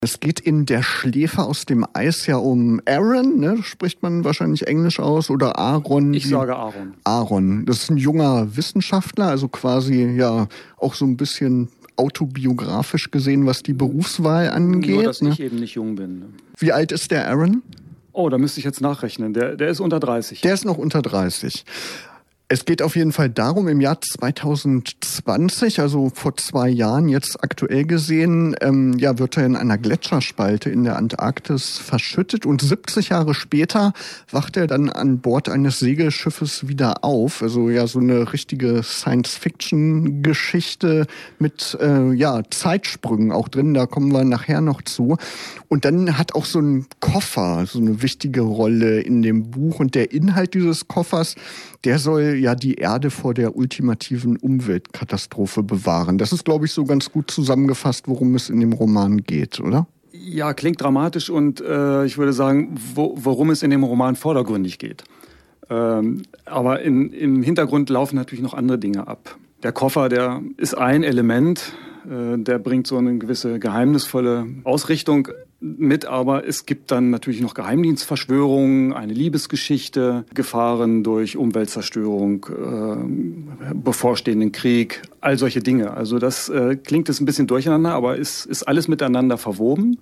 Es geht in Der Schläfer aus dem Eis ja um Aaron, ne? Spricht man wahrscheinlich Englisch aus, oder Aaron? Ich sage Aaron. Aaron. Das ist ein junger Wissenschaftler, also quasi ja auch so ein bisschen autobiografisch gesehen, was die Berufswahl angeht. Nur, dass ich eben nicht jung bin. Wie alt ist der Aaron? Oh, da müsste ich jetzt nachrechnen. Der ist unter 30. Der ist noch unter 30. Es geht auf jeden Fall darum, im Jahr 2020, also vor 2 Jahren, jetzt aktuell gesehen, wird er in einer Gletscherspalte in der Antarktis verschüttet und 70 Jahre später wacht er dann an Bord eines Segelschiffes wieder auf. Also ja, so eine richtige Science-Fiction-Geschichte mit Zeitsprüngen auch drin, da kommen wir nachher noch zu. Und dann hat auch so ein Koffer so eine wichtige Rolle in dem Buch und der Inhalt dieses Koffers, der soll ja die Erde vor der ultimativen Umweltkatastrophe bewahren. Das ist, glaube ich, so ganz gut zusammengefasst, worum es in dem Roman geht, oder? Ja, klingt dramatisch und ich würde sagen, worum es in dem Roman vordergründig geht. Aber im Hintergrund laufen natürlich noch andere Dinge ab. Der Koffer, der ist ein Element, der bringt so eine gewisse geheimnisvolle Ausrichtung mit, aber es gibt dann natürlich noch Geheimdienstverschwörungen, eine Liebesgeschichte, Gefahren durch Umweltzerstörung, bevorstehenden Krieg, all solche Dinge. Also das klingt jetzt ein bisschen durcheinander, aber ist alles miteinander verwoben.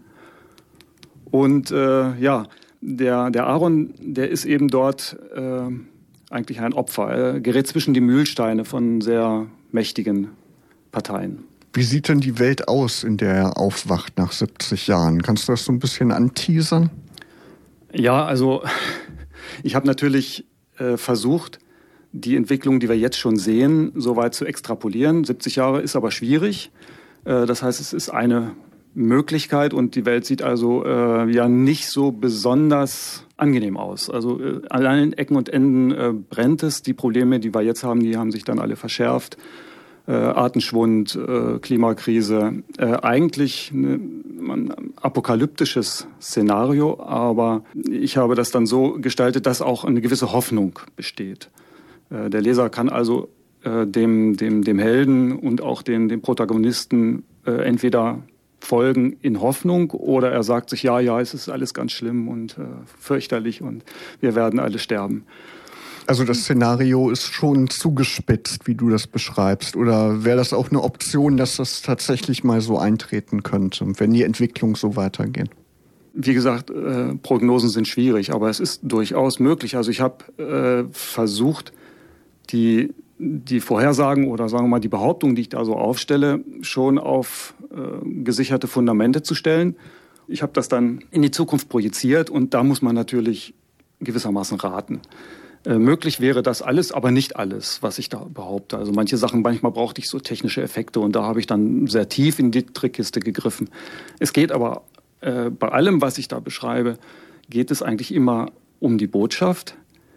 Und der Aaron, der ist eben dort eigentlich ein Opfer. Er gerät zwischen die Mühlsteine von sehr mächtigen Parteien. Wie sieht denn die Welt aus, in der er aufwacht nach 70 Jahren? Kannst du das so ein bisschen anteasern? Ja, also ich habe natürlich versucht, die Entwicklung, die wir jetzt schon sehen, so weit zu extrapolieren. 70 Jahre ist aber schwierig. Das heißt, es ist eine Möglichkeit und die Welt sieht also nicht so besonders angenehm aus. Also an allen Ecken und Enden brennt es. Die Probleme, die wir jetzt haben, die haben sich dann alle verschärft. Artenschwund, Klimakrise, eigentlich ein apokalyptisches Szenario, aber ich habe das dann so gestaltet, dass auch eine gewisse Hoffnung besteht. Der Leser kann also dem Helden und auch dem Protagonisten entweder folgen in Hoffnung oder er sagt sich, ja, es ist alles ganz schlimm und fürchterlich und wir werden alle sterben. Also das Szenario ist schon zugespitzt, wie du das beschreibst. Oder wäre das auch eine Option, dass das tatsächlich mal so eintreten könnte, wenn die Entwicklung so weitergeht? Wie gesagt, Prognosen sind schwierig, aber es ist durchaus möglich. Also ich habe versucht, die Vorhersagen oder sagen wir mal die Behauptungen, die ich da so aufstelle, schon auf gesicherte Fundamente zu stellen. Ich habe das dann in die Zukunft projiziert und da muss man natürlich gewissermaßen raten. Möglich wäre das alles, aber nicht alles, was ich da behaupte. Also manchmal brauchte ich so technische Effekte und da habe ich dann sehr tief in die Trickkiste gegriffen. Es geht aber bei allem, was ich da beschreibe, geht es eigentlich immer um die Botschaft,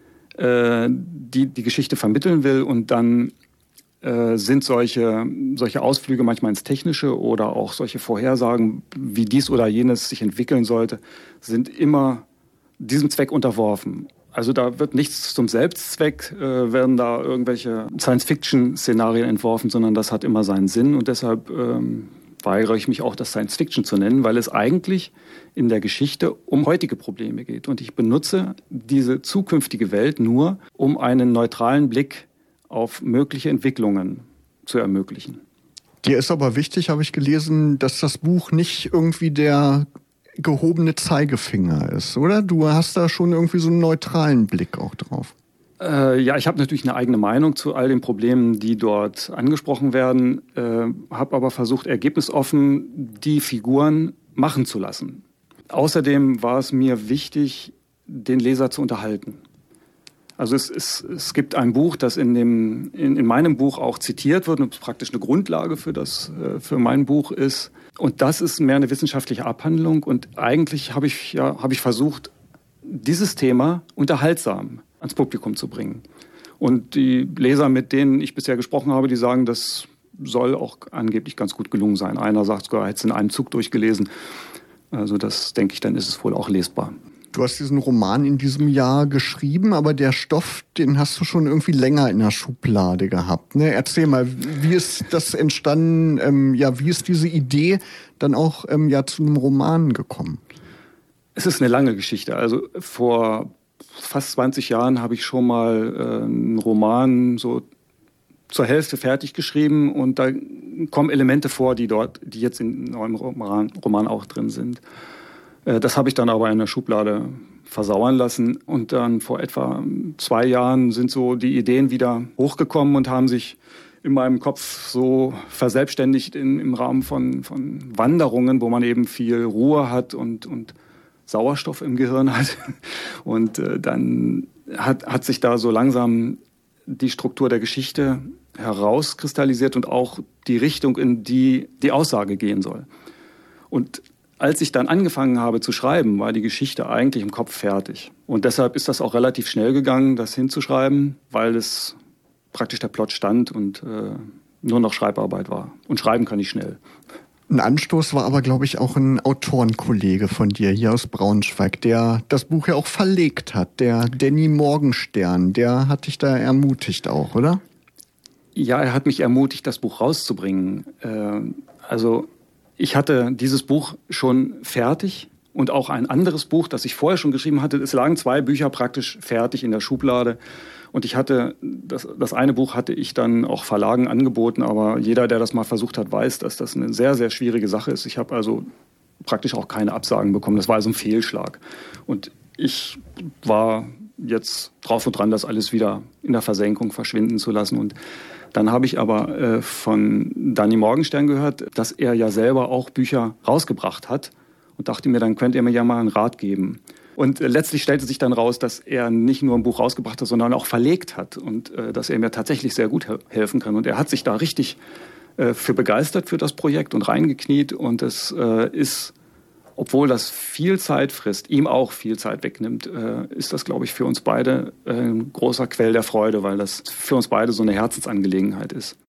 die Geschichte vermitteln will und dann sind solche Ausflüge manchmal ins Technische oder auch solche Vorhersagen, wie dies oder jenes sich entwickeln sollte, sind immer diesem Zweck unterworfen. Also da wird nichts zum Selbstzweck, werden da irgendwelche Science-Fiction-Szenarien entworfen, sondern das hat immer seinen Sinn und deshalb weigere ich mich auch, das Science-Fiction zu nennen, weil es eigentlich in der Geschichte um heutige Probleme geht. Und ich benutze diese zukünftige Welt nur, um einen neutralen Blick auf mögliche Entwicklungen zu ermöglichen. Dir ist aber wichtig, habe ich gelesen, dass das Buch nicht irgendwie der gehobene Zeigefinger ist, oder? Du hast da schon irgendwie so einen neutralen Blick auch drauf. Ich habe natürlich eine eigene Meinung zu all den Problemen, die dort angesprochen werden, habe aber versucht, ergebnisoffen die Figuren machen zu lassen. Außerdem war es mir wichtig, den Leser zu unterhalten. Also es gibt ein Buch, das in meinem Buch auch zitiert wird und praktisch eine Grundlage für mein Buch ist. Und das ist mehr eine wissenschaftliche Abhandlung. Und eigentlich habe ich versucht, dieses Thema unterhaltsam ans Publikum zu bringen. Und die Leser, mit denen ich bisher gesprochen habe, die sagen, das soll auch angeblich ganz gut gelungen sein. Einer sagt sogar, er hätte es in einem Zug durchgelesen. Also das denke ich, dann ist es wohl auch lesbar. Du hast diesen Roman in diesem Jahr geschrieben, aber der Stoff, den hast du schon irgendwie länger in der Schublade gehabt. Ne? Erzähl mal, wie ist das entstanden? Wie ist diese Idee dann auch zu einem Roman gekommen? Es ist eine lange Geschichte. Also vor fast 20 Jahren habe ich schon mal einen Roman so zur Hälfte fertig geschrieben und da kommen Elemente vor, die jetzt in eurem Roman auch drin sind. Das habe ich dann aber in der Schublade versauern lassen und dann vor etwa 2 Jahren sind so die Ideen wieder hochgekommen und haben sich in meinem Kopf so verselbstständigt im Rahmen von Wanderungen, wo man eben viel Ruhe hat und Sauerstoff im Gehirn hat. Und dann hat sich da so langsam die Struktur der Geschichte herauskristallisiert und auch die Richtung, in die Aussage gehen soll. Und als ich dann angefangen habe zu schreiben, war die Geschichte eigentlich im Kopf fertig. Und deshalb ist das auch relativ schnell gegangen, das hinzuschreiben, weil es praktisch der Plot stand und nur noch Schreibarbeit war. Und schreiben kann ich schnell. Ein Anstoß war aber, glaube ich, auch ein Autorenkollege von dir hier aus Braunschweig, der das Buch ja auch verlegt hat, der Danny Morgenstern. Der hat dich da ermutigt auch, oder? Ja, er hat mich ermutigt, das Buch rauszubringen. Ich hatte dieses Buch schon fertig und auch ein anderes Buch, das ich vorher schon geschrieben hatte. Es lagen 2 Bücher praktisch fertig in der Schublade. Und ich hatte, das eine Buch hatte ich dann auch Verlagen angeboten, aber jeder, der das mal versucht hat, weiß, dass das eine sehr, sehr schwierige Sache ist. Ich habe also praktisch auch keine Absagen bekommen. Das war also ein Fehlschlag. Und ich war jetzt drauf und dran, das alles wieder in der Versenkung verschwinden zu lassen. Und dann habe ich aber von Danny Morgenstern gehört, dass er ja selber auch Bücher rausgebracht hat und dachte mir, dann könnt ihr mir ja mal einen Rat geben. Und letztlich stellte sich dann raus, dass er nicht nur ein Buch rausgebracht hat, sondern auch verlegt hat und dass er mir tatsächlich sehr gut helfen kann. Und er hat sich da richtig für begeistert für das Projekt und reingekniet. Und es ist, obwohl das viel Zeit frisst, ihm auch viel Zeit wegnimmt, ist das, glaube ich, für uns beide ein großer Quell der Freude, weil das für uns beide so eine Herzensangelegenheit ist.